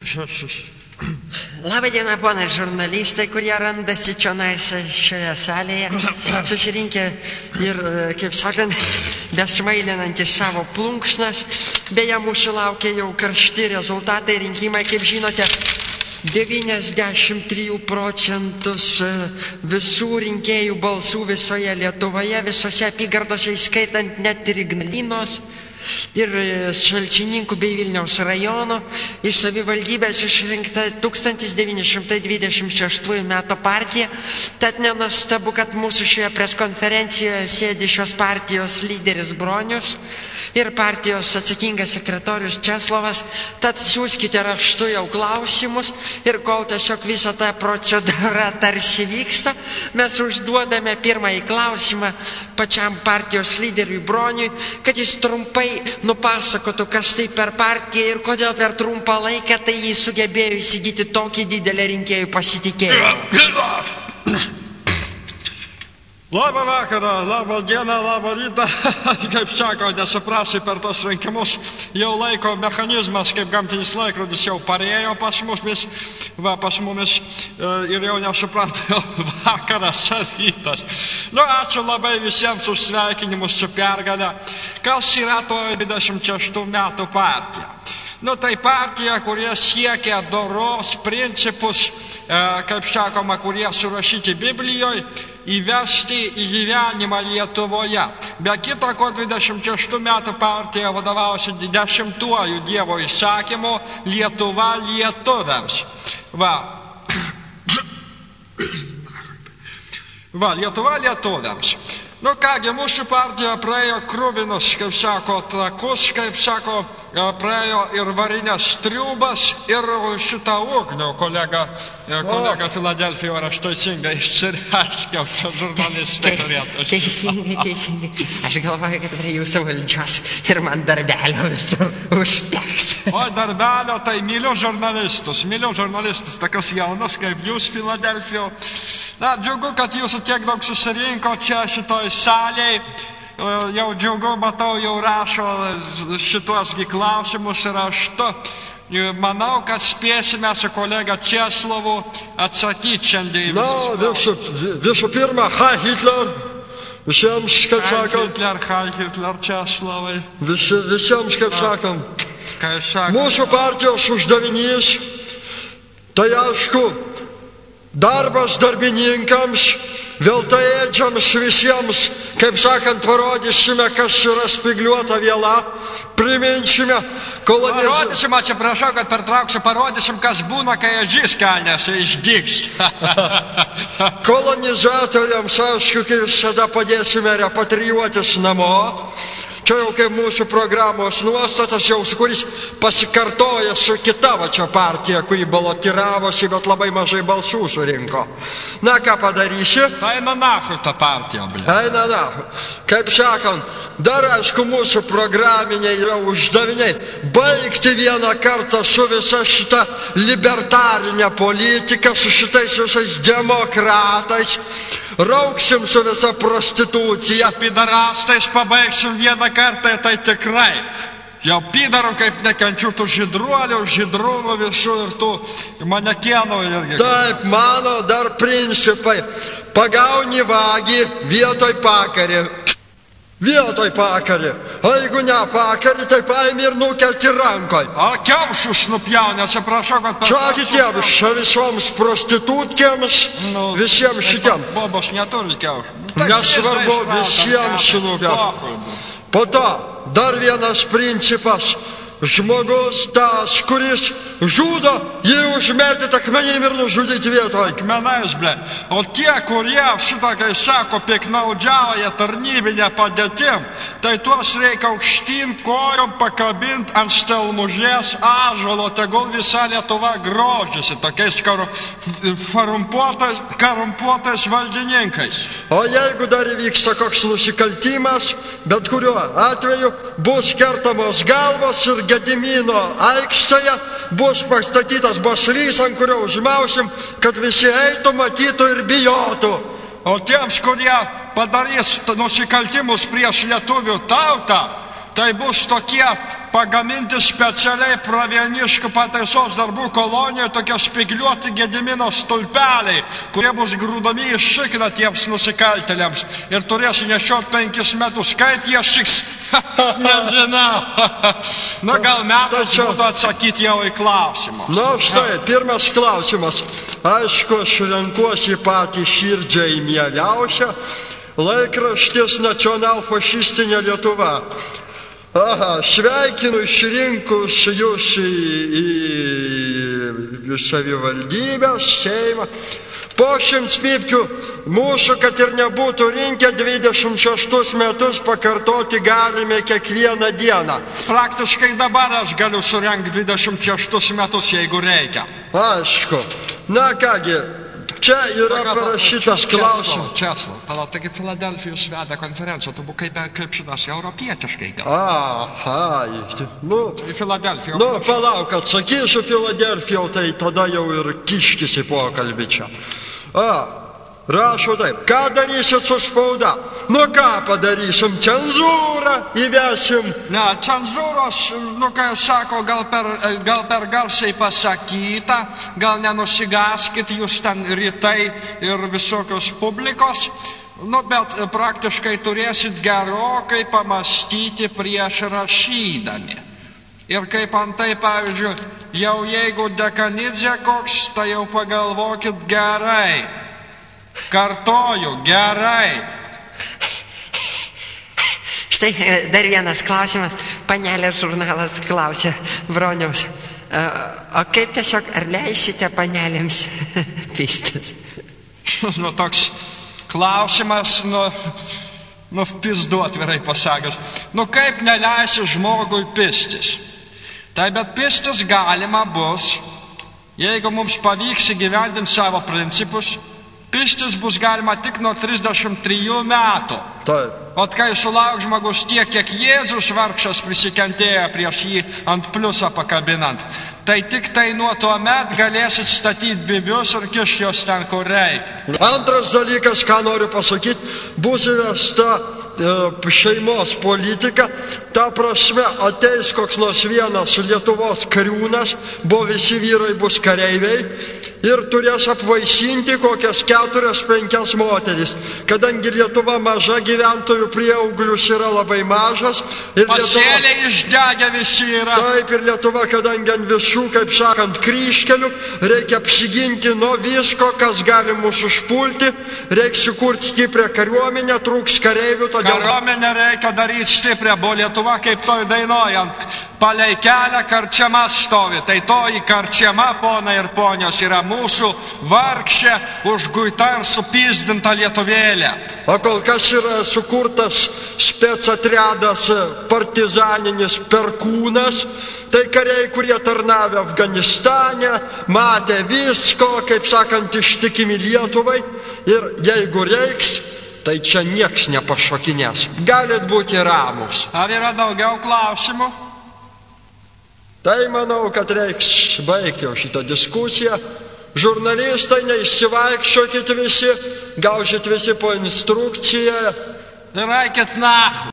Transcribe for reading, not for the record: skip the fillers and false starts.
Labadiena, ponai žurnalistai, kurie randasi čionais šioje salėje, susirinkę ir, kaip sakant, besmailinantis savo plunksnas. Beje, mūsų laukia jau karšti rezultatai, rinkimai, kaip žinote, 93% visų rinkėjų balsų visoje Lietuvoje, visose apygardose, įskaitant net ir Ignalinos ir Šalčininkų bei Vilniaus rajono. Iš savivaldybės išrinkta 1926 metų partija. Tad nenuostabu, kad mūsų šioje preskonferencijoje sėdi šios partijos lyderis Bronius ir partijos atsakingas sekretorius Česlovas. Tad siųskite raštu jau klausimus ir kol tiesiog visą tą procedūrą tarsi vyksta, mes užduodame pirmąjį klausimą pačiam partijos lyderiui Broniui, kad jis trumpai nupasakotų, kas tai per partiją ir kodėl per trumpą laiką tai jį sugebėjo įsigyti tokį didelį rinkėjų pasitikėjimą. Labą vakarą, labą dieną, labą rytą. Kaip sako, nesuprasi, per tos rinkimus jau laiko mechanizmas, kaip gamtinis laikrodis jau parėjo pas mumis ir jau nesupranta, vakaras ar rytas. Ačiū labai visiems už sveikinimus su pergalę. Kas yra to 26 metų partija? Tai partija, kurie siekia doros principus, kaip sakoma, kurie surašyti Biblijoje, įvesti į gyvenimą Lietuvoje. Be kita ko, 26 metų partija vadovausi 10-uoju Dievo įsakymu Lietuva lietuviams. Lietuva lietuviams. Kągi, mūsų partija praėjo kruvinus, kaip sako, trakus, kaip sako, praėjo ir varinės triubas, ir šitą ugnių kolega Filadelfijoje, aš teisingai išsireiškiau, šio žurnalistai turėtų. Teisingai. Aš galvoju, kad prie jūsų valdžios ir man darbelio visur užteks. Darbelio, tai myliu žurnalistus, tokius jaunus kaip jūs Filadelfijoje. Džiugu, kad jūsų tiek daug susirinko čia šitoj salėj. Jau džiugu, matau, jau rašo šituos klausimus raštu. Manau, kad spėsime su kolega Česlovu atsakyti šiandien. Visų pirma, Heil Hitler. Visiems, kaip sakant. Heil Hitler, Česlovai. Visiems, kaip sakant. Mūsų partijos uždavinys, tai aišku, darbas darbininkams, veltaėdžiams visiems, kaip sakant, parodysime, kas yra spygliuota viela, priminsime Parodysim, atsiprašau, kad pertrauksiu, parodysim, kas būna, kai ežys kelnėse išdygs. Kolonizatoriams, aišku, kaip visada padėsime repatrijuotis namo. Čia jau kaip mūsų programos nuostatas, jau kuris pasikartoja su kita čia partija, kuri balotiravosi, bet labai mažai balsų surinko. Ką padarysi? Eina nahui ta partija, blė. Eina nahui. Kaip sakant, dar aišku mūsų programiniai yra uždaviniai baigti vieną kartą su visa šita libertarinė politika, su šitais visais demokratais. Rauksim su visa prostitucija. Pidarastais pabaigsim vieną kartą, tai tikrai. Jau pidarų kaip nekenčiu tų žydrūnų visų ir tų manekenų irgi. Taip, mano dar principai. Pagauni vagį vietoj pakarį. Vietoj pakarį. O jeigu ne pakarį, tai paimi ir nukelti rankoj. Ar kiaušus nupjauni, atsiprašau, kad... Čia kitiems, visoms prostitutkėms, visiems šitiem. Bobos neturi kiaušų. Nesvarbu, visiems nupjauni. Po to, dar vienas principas. Žmogus tas, kuris žudo, jį užmėtyti akmenim ir nužudyti vietoj. Akmenais, blė. O tie, kurie šitą, kai sako, pieknaudžiauja tarnybinę padėtim, tai tuos reikia aukštyn kojom pakabint ant stelmužės ąžuolo, tegul visa Lietuva grožėsi tokiais korumpuotais valdininkais. O jeigu dar įvyksta koks nusikaltimas, bet kuriuo atveju bus kertamos galvos ir Gedimino aikštėje bus pastatytas baslys, ant kurio užmausim, kad visi eitų, matytų ir bijotų. O tiems, kurie padarys nusikaltimus prieš lietuvių tautą, tai bus tokie pagaminti specialiai Pravieniškių pataisos darbų kolonijoje tokie spygliuoti Gedimino stulpeliai, kurie bus grūdami į šikną tiems nusikaltėliams ir turės nešioti 5 metus. Kaip jie šiks? Nežinau. Nu, gal metas būtų atsakyti jau į klausimus. Na, štai, pirmas klausimas. Aišku, aš renkuosi patį širdžiai mieliausią. Laikraštis Nacionalfašistinė Lietuva. Aha, sveikinu išrinkus jūs į savivaldybę, šeimą. Po 100 pypkių mūsų, kad ir nebūtų rinkę 26 metus, pakartoti galime kiekvieną dieną. Praktiškai dabar aš galiu surengti 26 metus, jeigu reikia. Aišku. Na kągi, čia yra parašytas klausimas. Česlau, palauk, taigi Filadelfijos veda konferenciją, tu būk kaip šitas europietiškai gal. Aha, nu, į Filadelfiją. Nu, palauk, atsakysiu Filadelfiją, tai tada jau ir kiškis į pokalbį čia. Rašo taip, ką darysit su spauda? Nu ką padarysim, cenzūrą įvesim? Ne, cenzūros, nu ką sako, gal per garsiai pasakyta, gal nenusigaskit jūs ten rytai ir visokios publikos, nu bet praktiškai turėsit gerokai pamastyti prieš rašydami. Ir kaip antai, pavyzdžiui, jau jeigu Dekanidze koks, tai jau pagalvokit gerai. Kartoju, gerai. Štai dar vienas klausimas. Panelė žurnalas klausė Broniaus. O kaip tiesiog, ar leisite panelėms pistis? Nu, toks klausimas, nu, pizdu atvirai pasakęs. Nu, kaip neleisi žmogui pistis? Tai bet pistis galima bus, jeigu mums pavyks įgyvendinti savo principus, pistis bus galima tik nuo 33 metų. Taip. Ot kai sulauk žmogus tiek, kiek Jėzus vargšas prisikentėjo prieš jį ant pliusą pakabinant, tai tik tai nuo tuo met galėsit statyti bibius ir kišti jos ten, kur reikia. Antras dalykas, ką noriu pasakyti, bus įvesta šeimos politika, ta prasme ateis koks nors vienas Lietuvos kariūnas, buvo visi vyrai bus kareiviai ir turės apvaisinti kokias 4-5 moteris, kadangi Lietuva maža, gyventojų prieauglius yra labai mažas. Pasėliai išdegę visi yra. Taip, ir Lietuva, kadangi ant visų, kaip sakant, kryžkelių, reikia apsiginti nuo visko, kas gali mūsų užpulti, reikia sukurti stiprią kariuomenę, trūks kareivių. Kariuomenę reikia daryti stiprią, buvo Lietuva kaip toj dainojant, palei kelią karčiama stovi, tai toji karčiama, ponai ir ponios, yra mūsų vargšė, užguita ir supizdinta Lietuvėlė. O kol kas yra sukurtas specatredas partizaninis Perkūnas, tai kariai, kurie tarnavę Afganistane, matė visko, kaip sakant, ištikimi Lietuvai, ir jeigu reiks, tai čia nieks nepašokinės. Galit būti ramus. Ar yra daugiau klausimų? Tai manau, kad reiks baigti jau šitą diskusiją. Žurnalistai, neišsivaikščiokit visi, gaužit visi po instrukciją. Ir eikit nach.